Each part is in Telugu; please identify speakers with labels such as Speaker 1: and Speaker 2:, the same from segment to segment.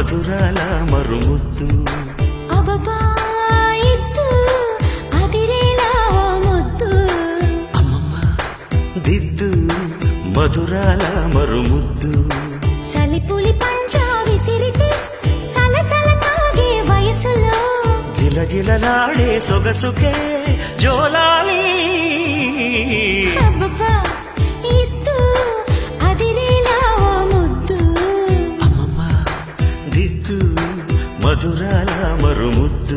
Speaker 1: మధురాల మరుముద్దు
Speaker 2: అబ్బబ్బా ఇద్దు అదిరేలా ముద్దు
Speaker 1: అమ్మమ్మ దిద్దు మధురాల మరుముద్దు
Speaker 2: సలిపులి పంచా విసిరితే సలసల తాగే వయసులో
Speaker 1: గిలగిలలాడే సొగసుకే జోలాలి
Speaker 2: అబ్బబ్బా ఇద్దు అదిరేలా ముద్దు
Speaker 1: అమ్మమ్మ దిద్దు మధురాల మరుముద్దు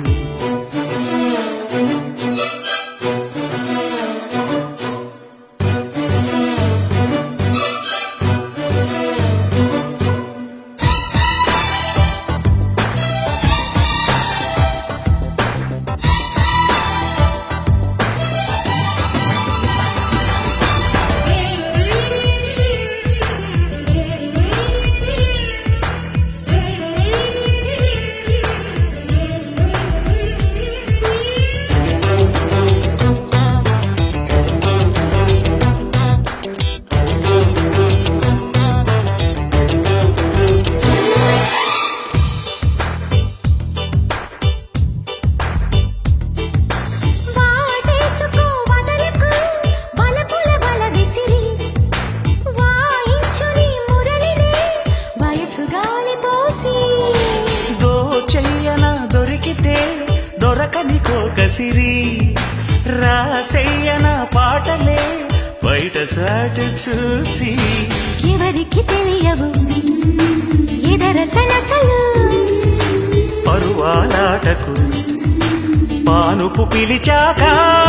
Speaker 1: దొరికితే దొరకని కోకసిరి రాసయ్యన పాటలే బయట చాటు చూసి
Speaker 2: ఎవరికి తెలియవు ఎదరసలసలు
Speaker 1: పరువాలాటకు పానుపు పిలిచాక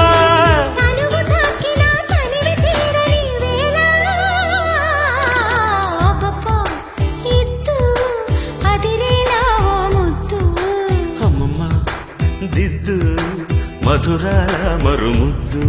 Speaker 1: దిద్దు మధురాల మరుముద్దు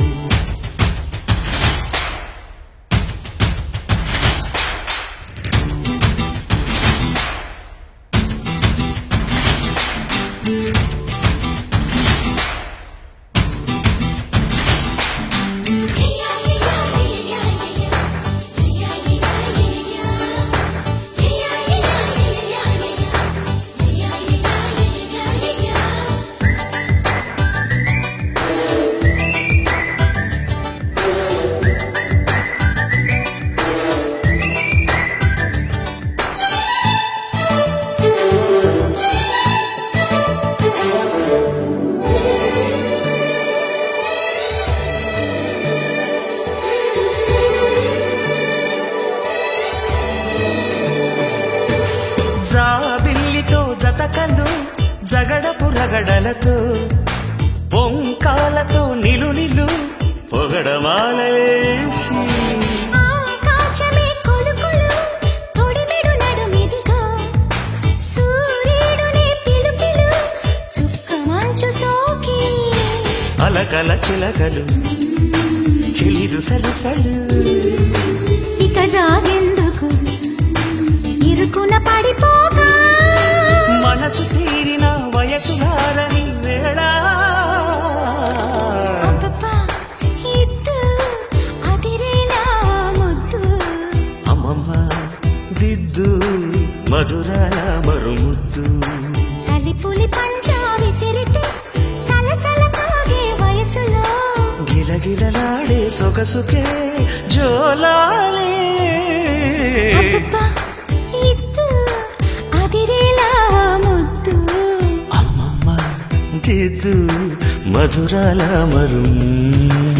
Speaker 1: జాబిల్లితో జతకను జగడపు రగడలతో పొంకాలతో నిలు నిలు పొగడమాలేసి
Speaker 2: ఆకాశమే కొలుకులు తొడిమెడు నడుమిదిగా సూర్యుడునే పిలుపిలు చుక్క మంచు సోకి
Speaker 1: అలకల చిలకలు చిలిరు సలసలు
Speaker 2: ఇక జాగెందుకు ఇరుకున పడిపోక
Speaker 1: మనసు తీరిన వయసులారని వేళ
Speaker 2: అబ్బబ్బా ఇద్దు అదిరేలా ముద్దు
Speaker 1: అమ్మమ్మ దిద్దు మధురాల మరుముద్దు
Speaker 2: సలిపులి పంచా విసిరితే సలసల తాగే వయసులో
Speaker 1: గిలగిలలాడే సొగసుకే జోలాలి
Speaker 2: అబ్బబ్బా ఇద్దు అదిరేలా ముద్దు
Speaker 1: అమ్మమ్మ దిద్దు మధురాల మరుముద్దు